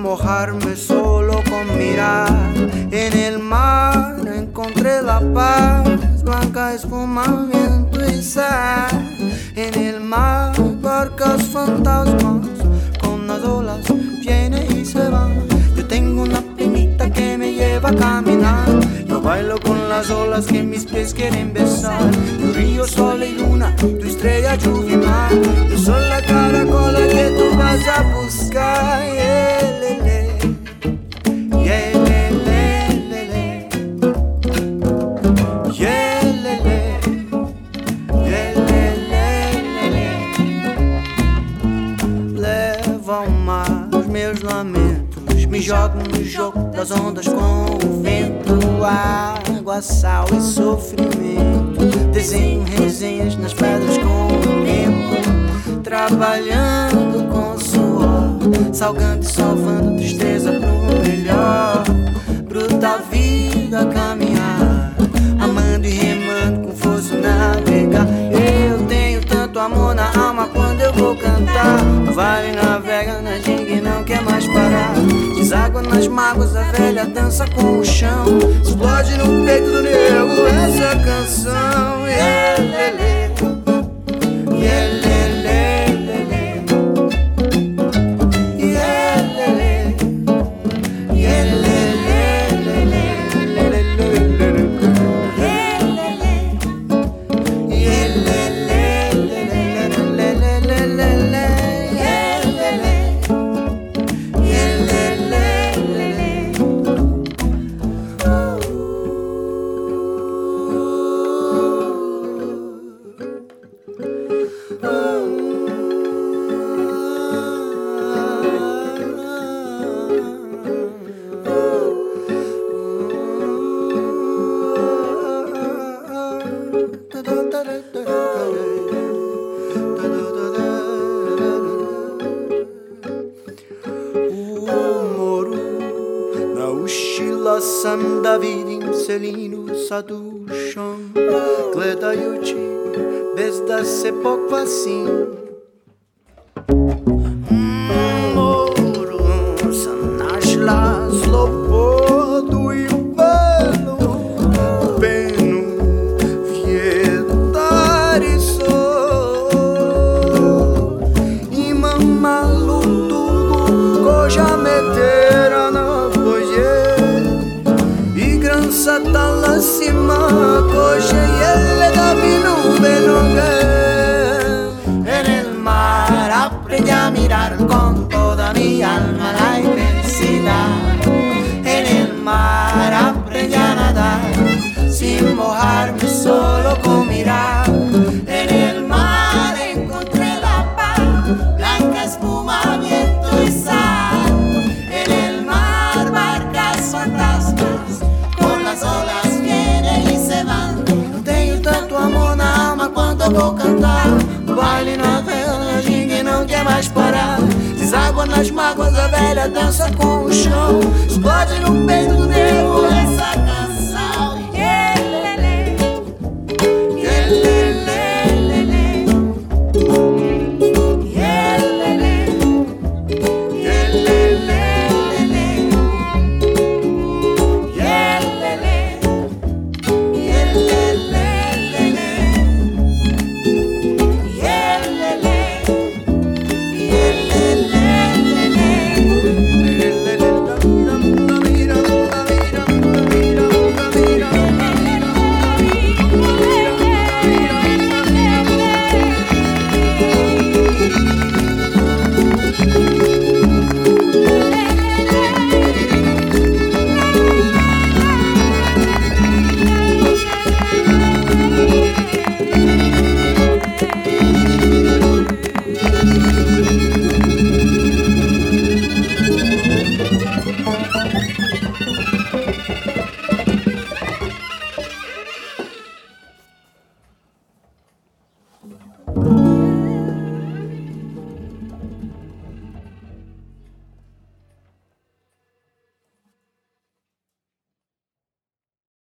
mojarme solo con mirar. En el mar encontré la paz, blanca espuma, viento y sal. En el mar barcas fantasmas, con las olas vienen y se van. Yo tengo una primita que me lleva a caminar. Yo bailo con las olas que mis pies quieren besar. Yo río, sol y luna, tu estrella, lluvia y mar. Yo soy la caracola que tú vas a buscar. Yeah, le, le. Yeah, le, le, le, le. Yeah, le, le. Yeah, le, le, le, le. Levo ao mar os meus lamentos, me jogo no jogo das ondas com o vento, água, sal e sofrimento. Desenho resenhas nas pedras com o tempo, trabalhando com suor, salgando e salvando tristeza pro melhor. Bruta vida caminhar, amando e remando com força navegar. Eu tenho tanto amor na alma quando eu vou cantar. O vale navega na ginga e não quer mais parar. Deságua nas mágoas, a velha dança com o chão. Explode no peito do nego essa canção. Yeah, lele. Yeah, lele, lele. Yeah, lele. Yeah, lele, lele. Oscilação da vida inselinosa do chão, gledajući bez da se pokvasim. Moru sam našla slobodu i penu, penu vjetari so. Imam malu tugu, koža me tera na Satallasima coche yelle da nube nube. En el mar aprendí a mirar con toda mi alma la inmensidad. En el mar aprendí a nadar sin mojarme solo con mirar. En el mar encontré la paz, blanca espuma, viento y sal. En el mar barcas fantasmas, las olas vienen y se van. No tenho tanto amor na alma quando eu vou cantar. O baile na vela, na ginga e não quer mais parar. Deságua nas mágoas, a velha dança com o chão. Explode no peito do